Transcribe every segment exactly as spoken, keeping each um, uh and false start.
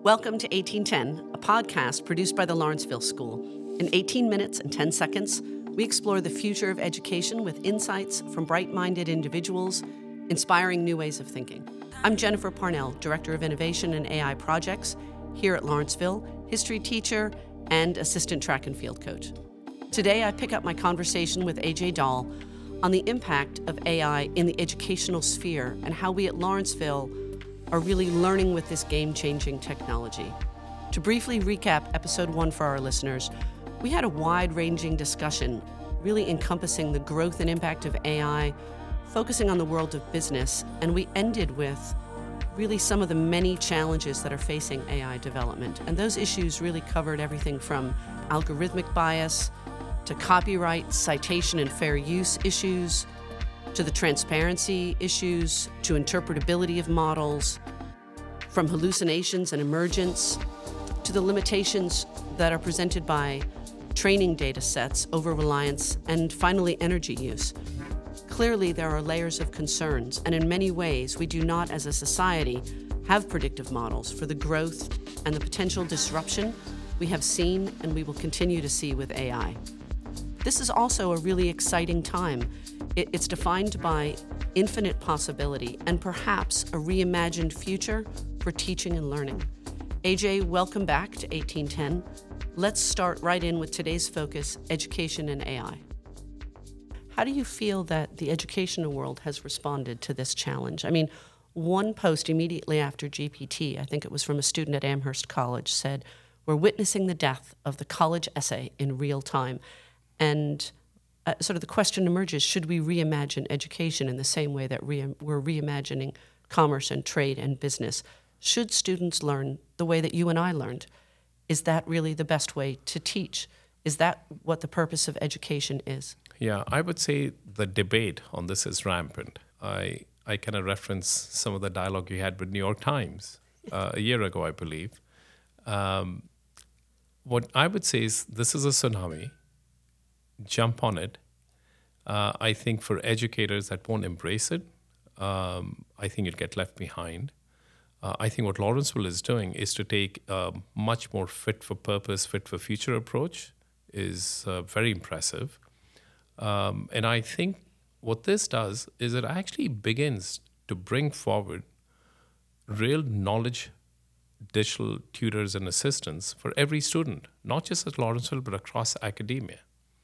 Welcome to eighteen ten, a podcast produced by the Lawrenceville School. In eighteen minutes and ten seconds, we explore the future of education with insights from bright-minded individuals, inspiring new ways of thinking. I'm Jennifer Parnell, Director of Innovation and A I Projects here at Lawrenceville, history teacher, and assistant track and field coach. Today, I pick up my conversation with A J Dahl on the impact of A I in the educational sphere and how we at Lawrenceville are really learning with this game-changing technology. To briefly recap episode one for our listeners, we had a wide-ranging discussion, really encompassing the growth and impact of A I, focusing on the world of business, and we ended with really some of the many challenges that are facing A I development. And those issues really covered everything from algorithmic bias to copyright, citation, and fair use issues, to the transparency issues, to interpretability of models, from hallucinations and emergence, to the limitations that are presented by training data sets, over-reliance, and finally energy use. Clearly, there are layers of concerns, and in many ways, we do not, as a society, have predictive models for the growth and the potential disruption we have seen and we will continue to see with A I. This is also a really exciting time. It's defined by infinite possibility and perhaps a reimagined future for teaching and learning. A J, welcome back to eighteen ten. Let's start right in with today's focus, education and A I. How do you feel that the educational world has responded to this challenge? I mean, one post immediately after G P T, I think it was from a student at Amherst College, said, "We're witnessing the death of the college essay in real time." And uh, sort of the question emerges, should we reimagine education in the same way that re- we're reimagining commerce and trade and business? Should students learn the way that you and I learned? Is that really the best way to teach? Is that what the purpose of education is? Yeah, I would say the debate on this is rampant. I I kind of reference some of the dialogue you had with New York Times uh, a year ago, I believe. Um, what I would say is this is a tsunami. Jump on it. Uh, I think for educators that won't embrace it, um, I think you'll get left behind. Uh, I think what Lawrenceville is doing is to take a much more fit for purpose, fit for future approach is uh, very impressive. Um, and I think what this does is it actually begins to bring forward real knowledge digital tutors and assistants for every student, not just at Lawrenceville, but across academia.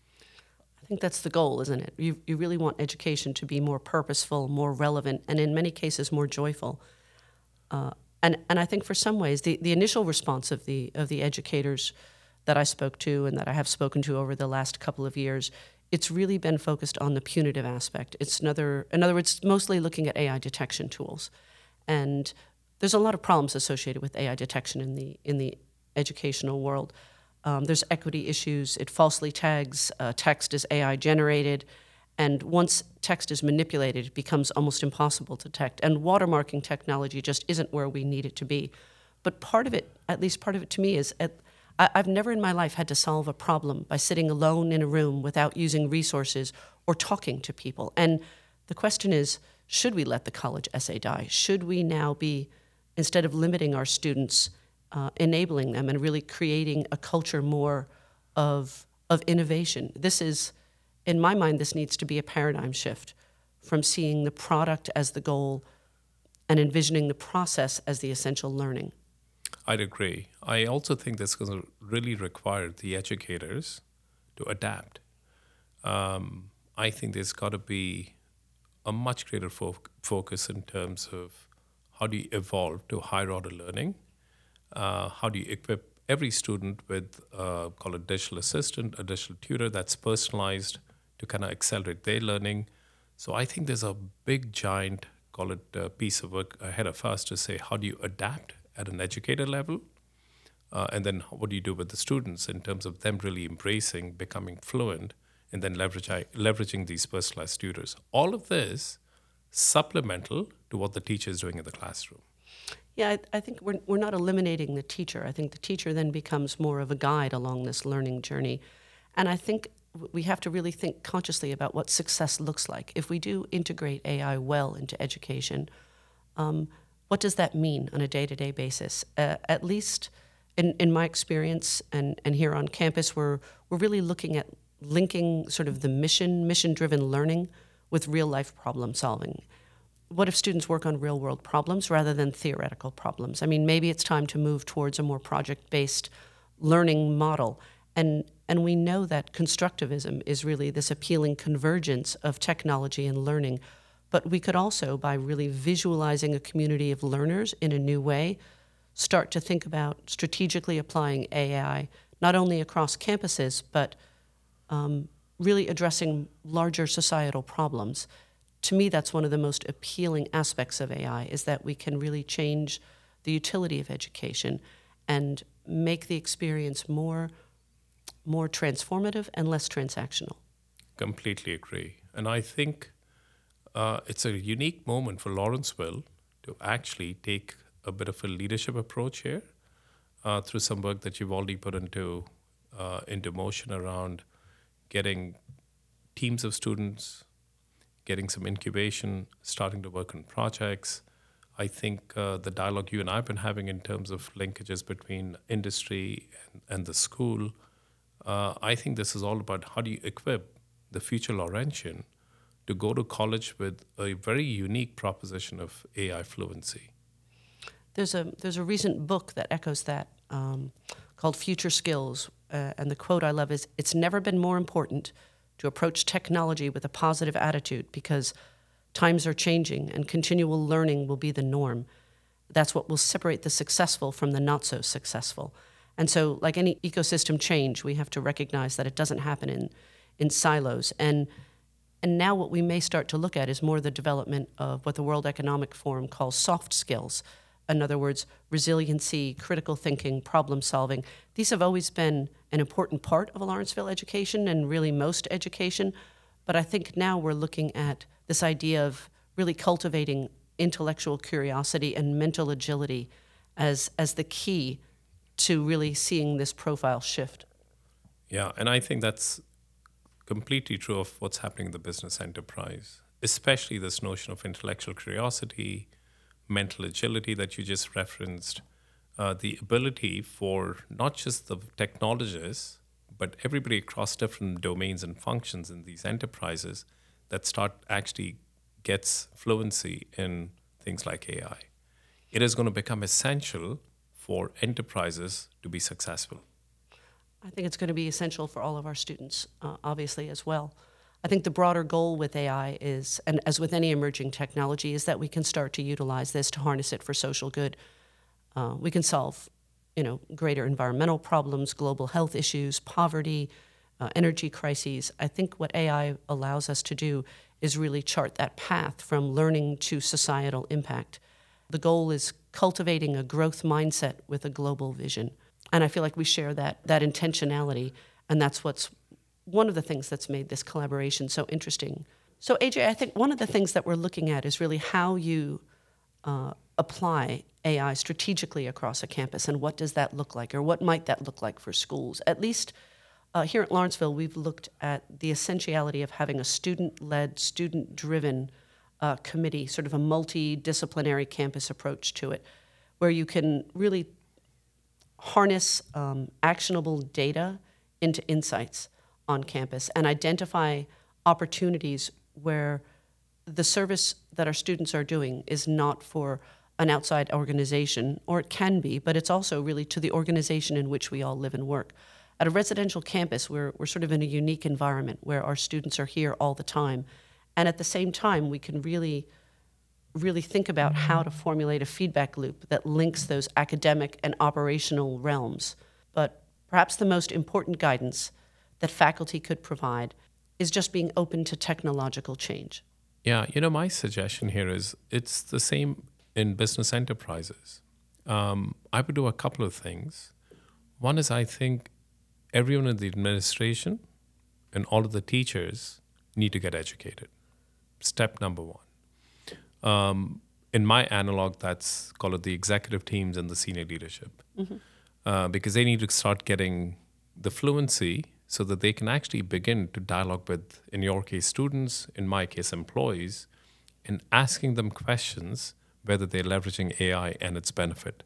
I think that's the goal, isn't it? You, you really want education to be more purposeful, more relevant, and in many cases more joyful. Uh, and, and I think for some ways, the, the initial response of the of the educators that I spoke to and that I have spoken to over the last couple of years, it's really been focused on the punitive aspect. It's another, in other words, mostly looking at A I detection tools. And there's a lot of problems associated with A I detection in the in the educational world. Um, there's equity issues. It falsely tags uh, text as A I generated. And once text is manipulated, it becomes almost impossible to detect. And watermarking technology just isn't where we need it to be. But part of it, at least part of it to me, is at, I, I've never in my life had to solve a problem by sitting alone in a room without using resources or talking to people. And the question is, should we let the college essay die? Should we now be, instead of limiting our students, Uh, enabling them and really creating a culture more of of innovation? This is, in my mind, this needs to be a paradigm shift from seeing the product as the goal and envisioning the process as the essential learning. I'd agree. I also think this is going to really require the educators to adapt. Um, I think there's got to be a much greater fo- focus in terms of how do you evolve to higher order learning. Uh, how do you equip every student with, uh, call it digital assistant, a digital tutor that's personalized to kind of accelerate their learning? So I think there's a big, giant, call it uh, piece of work ahead of us to say, how do you adapt at an educator level? Uh, and then what do you do with the students in terms of them really embracing, becoming fluent, and then leveraging, leveraging these personalized tutors? All of this supplemental to what the teacher is doing in the classroom. Yeah, I, I think we're we're not eliminating the teacher. I think the teacher then becomes more of a guide along this learning journey. And I think we have to really think consciously about what success looks like. If we do integrate A I well into education, um, what does that mean on a day-to-day basis? Uh, at least in, in my experience and, and here on campus, we're, we're really looking at linking sort of the mission, mission-driven learning with real-life problem solving. What if students work on real-world problems rather than theoretical problems? I mean, maybe it's time to move towards a more project-based learning model. And, and we know that constructivism is really this appealing convergence of technology and learning. But we could also, by really visualizing a community of learners in a new way, start to think about strategically applying A I, not only across campuses, but um, really addressing larger societal problems. To me, that's one of the most appealing aspects of A I, is that we can really change the utility of education and make the experience more, more transformative and less transactional. Completely agree. And I think uh, it's a unique moment for Lawrenceville to actually take a bit of a leadership approach here uh, through some work that you've already put into, uh, into motion around getting teams of students, getting some incubation, starting to work on projects. I think uh, the dialogue you and I have been having in terms of linkages between industry and, and the school, uh, I think this is all about how do you equip the future Laurentian to go to college with a very unique proposition of A I fluency. There's a, there's a recent book that echoes that um, called Future Skills, uh, and the quote I love is, "It's never been more important to approach technology with a positive attitude because times are changing and continual learning will be the norm. That's what will separate the successful from the not so successful." And so, like any ecosystem change, we have to recognize that it doesn't happen in, in silos. And, and now what we may start to look at is more the development of what the World Economic Forum calls soft skills. In other words, resiliency, critical thinking, problem solving. These have always been an important part of a Lawrenceville education and really most education. But I think now we're looking at this idea of really cultivating intellectual curiosity and mental agility as, as the key to really seeing this profile shift. Yeah, and I think that's completely true of what's happening in the business enterprise, especially this notion of intellectual curiosity, mental agility that you just referenced, uh, the ability for not just the technologists, but everybody across different domains and functions in these enterprises that start actually gets fluency in things like A I. It is going to become essential for enterprises to be successful. I think it's going to be essential for all of our students, uh, obviously, as well. I think the broader goal with A I is, and as with any emerging technology, is that we can start to utilize this to harness it for social good. Uh, we can solve, you know, greater environmental problems, global health issues, poverty, uh, energy crises. I think what A I allows us to do is really chart that path from learning to societal impact. The goal is cultivating a growth mindset with a global vision. And I feel like we share that, that intentionality, and that's what's one of the things that's made this collaboration so interesting. So A J, I think one of the things that we're looking at is really how you uh, apply A I strategically across a campus, and what does that look like, or what might that look like for schools? At least uh, here at Lawrenceville, we've looked at the essentiality of having a student-led, student-driven uh, committee, sort of a multidisciplinary campus approach to it, where you can really harness um, actionable data into insights on campus and identify opportunities where the service that our students are doing is not for an outside organization, or it can be, but it's also really to the organization in which we all live and work. At a residential campus, we're, we're sort of in a unique environment where our students are here all the time. And at the same time, we can really, really think about how to formulate a feedback loop that links those academic and operational realms. But perhaps the most important guidance that faculty could provide is just being open to technological change. Yeah, you know, my suggestion here is it's the same in business enterprises. Um, I would do a couple of things. One is I think everyone in the administration and all of the teachers need to get educated. Step number one. Um, in my analog, that's called it the executive teams and the senior leadership. Mm-hmm. Uh, because they need to start getting the fluency so that they can actually begin to dialogue with, in your case, students, in my case, employees, and asking them questions whether they're leveraging A I and its benefit.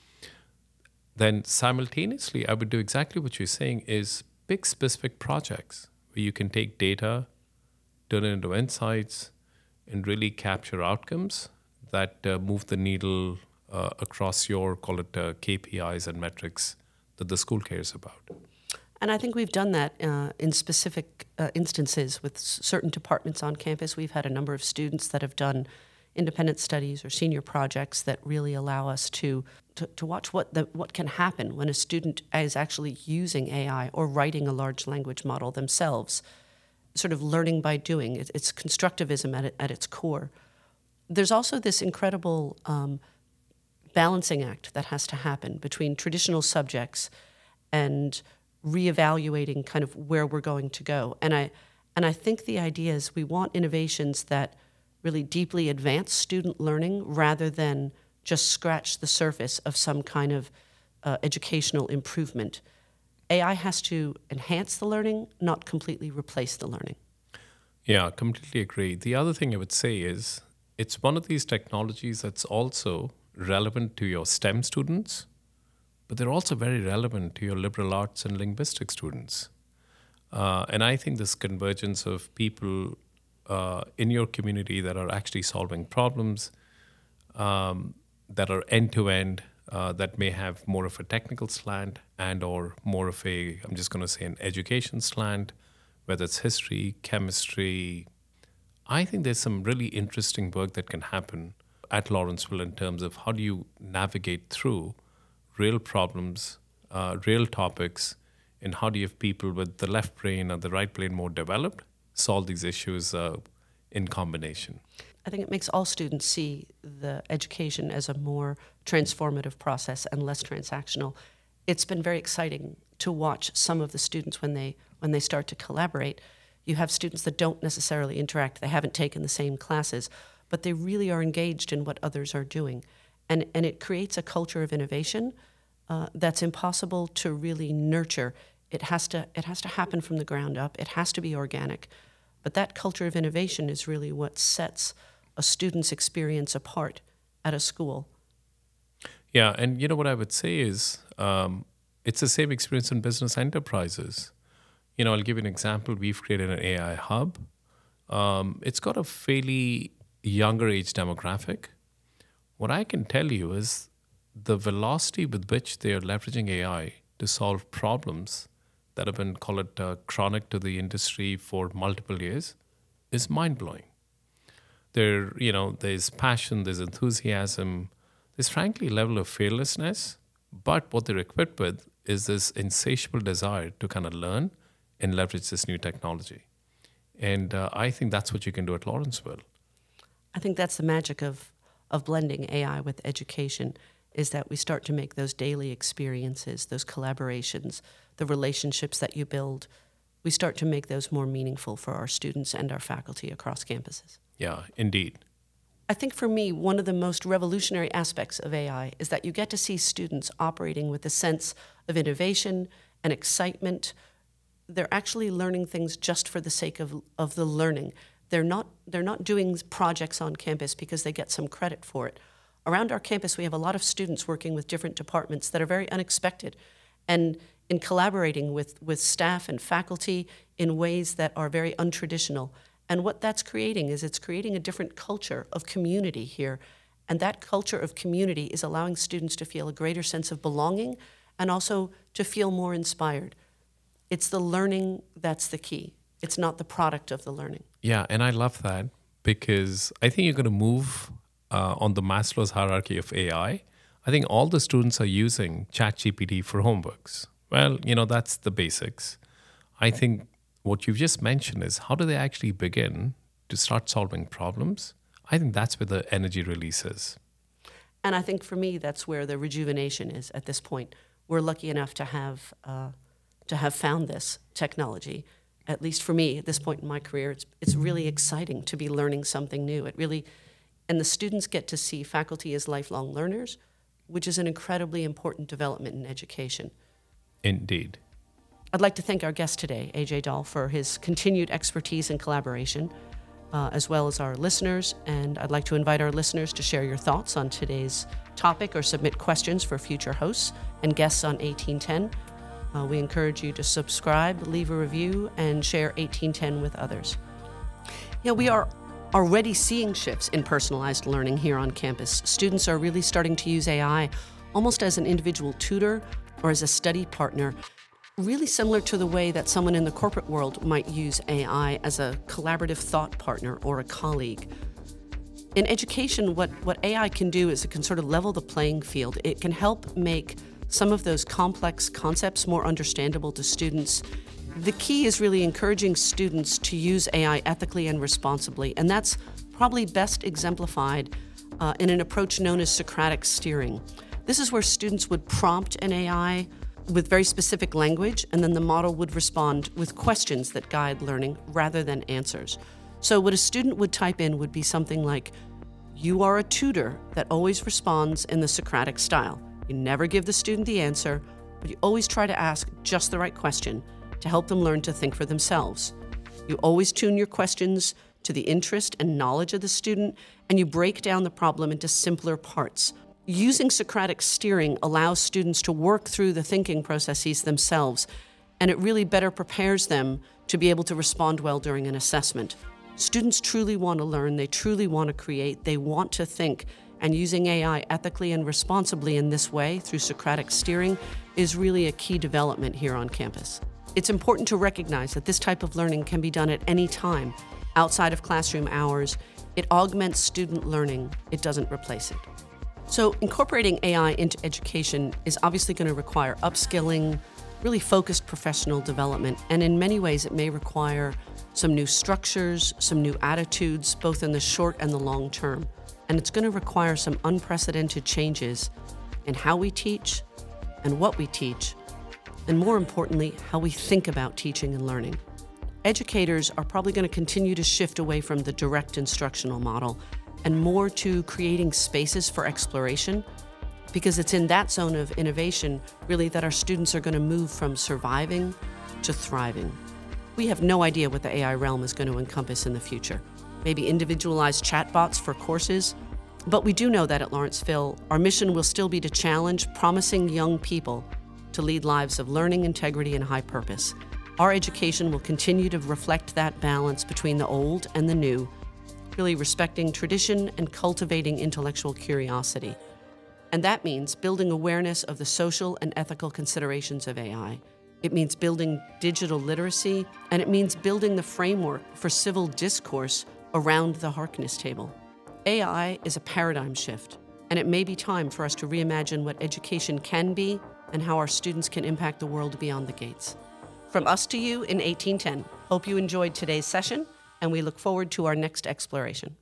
Then simultaneously, I would do exactly what you're saying is big specific projects where you can take data, turn it into insights, and really capture outcomes that uh, move the needle uh, across your, call it uh, K P Is and metrics that the school cares about. And I think we've done that uh, in specific uh, instances with s- certain departments on campus. We've had a number of students that have done independent studies or senior projects that really allow us to to, to watch what the, what can happen when a student is actually using A I or writing a large language model themselves, sort of learning by doing. It, it's constructivism at, it, at its core. There's also this incredible um, balancing act that has to happen between traditional subjects and reevaluating kind of where we're going to go. And I and I think the idea is we want innovations that really deeply advance student learning rather than just scratch the surface of some kind of uh, educational improvement. A I has to enhance the learning, not completely replace the learning. Yeah, completely agree. The other thing I would say is it's one of these technologies that's also relevant to your STEM students, but they're also very relevant to your liberal arts and linguistic students. Uh, and I think this convergence of people uh, in your community that are actually solving problems um, that are end-to-end, uh, that may have more of a technical slant and or more of a, I'm just going to say an education slant, whether it's history, chemistry. I think there's some really interesting work that can happen at Lawrenceville in terms of how do you navigate through real problems, uh, real topics, and how do you have people with the left brain or the right brain more developed solve these issues uh, in combination. I think it makes all students see the education as a more transformative process and less transactional. It's been very exciting to watch some of the students when they when they start to collaborate. You have students that don't necessarily interact, they haven't taken the same classes, but they really are engaged in what others are doing. And, and it creates a culture of innovation uh, that's impossible to really nurture. It has to, it has to happen from the ground up. It has to be organic. But that culture of innovation is really what sets a student's experience apart at a school. Yeah, and you know what I would say is um, it's the same experience in business enterprises. You know, I'll give you an example. We've created an A I hub. Um, it's got a fairly younger age demographic. What I can tell you is the velocity with which they are leveraging A I to solve problems that have been, call it, uh, chronic to the industry for multiple years is mind-blowing. There, you know, there's passion, there's enthusiasm, there's frankly a level of fearlessness, but what they're equipped with is this insatiable desire to kind of learn and leverage this new technology. And uh, I think that's what you can do at Lawrenceville. I think that's the magic of, of blending A I with education, is that we start to make those daily experiences, those collaborations, the relationships that you build, we start to make those more meaningful for our students and our faculty across campuses. Yeah, indeed. I think for me, one of the most revolutionary aspects of A I is that you get to see students operating with a sense of innovation and excitement. They're actually learning things just for the sake of, of the learning. They're not, they're not doing projects on campus because they get some credit for it. Around our campus, we have a lot of students working with different departments that are very unexpected, and in collaborating with, with staff and faculty in ways that are very untraditional. And what that's creating is it's creating a different culture of community here. And that culture of community is allowing students to feel a greater sense of belonging and also to feel more inspired. It's the learning that's the key. It's not the product of the learning. Yeah, and I love that because I think you're going to move uh, on the Maslow's hierarchy of A I. I think all the students are using ChatGPT for homeworks. Well, you know, that's the basics. I think what you've just mentioned is how do they actually begin to start solving problems? I think that's where the energy release is. And I think for me, that's where the rejuvenation is at this point. We're lucky enough to have uh, to have found this technology. At least for me, at this point in my career, it's it's really exciting to be learning something new. It really, and the students get to see faculty as lifelong learners, which is an incredibly important development in education. Indeed. I'd like to thank our guest today, A J Dahl, for his continued expertise and collaboration. uh, as well as our listeners. And I'd like to invite our listeners to share your thoughts on today's topic or submit questions for future hosts and guests on eighteen ten. Uh, we encourage you to subscribe, leave a review, and share eighteen ten with others. You know, we are already seeing shifts in personalized learning here on campus. Students are really starting to use A I almost as an individual tutor or as a study partner, really similar to the way that someone in the corporate world might use A I as a collaborative thought partner or a colleague. In education, what, what A I can do is it can sort of level the playing field. It can help make some of those complex concepts more understandable to students. The key is really encouraging students to use A I ethically and responsibly, and that's probably best exemplified uh, in an approach known as Socratic steering. This is where students would prompt an A I with very specific language, and then the model would respond with questions that guide learning rather than answers. So what a student would type in would be something like, "You are a tutor that always responds in the Socratic style. You never give the student the answer, but you always try to ask just the right question to help them learn to think for themselves. You always tune your questions to the interest and knowledge of the student, and you break down the problem into simpler parts." Using Socratic steering allows students to work through the thinking processes themselves, and it really better prepares them to be able to respond well during an assessment. Students truly want to learn, they truly want to create, they want to think, and using A I ethically and responsibly in this way through Socratic steering is really a key development here on campus. It's important to recognize that this type of learning can be done at any time, outside of classroom hours. It augments student learning, it doesn't replace it. So incorporating A I into education is obviously going to require upskilling, really focused professional development, and in many ways it may require some new structures, some new attitudes, both in the short and the long term. And it's going to require some unprecedented changes in how we teach and what we teach, and more importantly, how we think about teaching and learning. Educators are probably going to continue to shift away from the direct instructional model and more to creating spaces for exploration, because it's in that zone of innovation, really, that our students are going to move from surviving to thriving. We have no idea what the A I realm is going to encompass in the future. Maybe individualized chatbots for courses, but we do know that at Lawrenceville, our mission will still be to challenge promising young people to lead lives of learning, integrity, and high purpose. Our education will continue to reflect that balance between the old and the new, really respecting tradition and cultivating intellectual curiosity. And that means building awareness of the social and ethical considerations of A I. It means building digital literacy, and it means building the framework for civil discourse around the Harkness table. A I is a paradigm shift, and it may be time for us to reimagine what education can be and how our students can impact the world beyond the gates. From us to you in eighteen ten, hope you enjoyed today's session, and we look forward to our next exploration.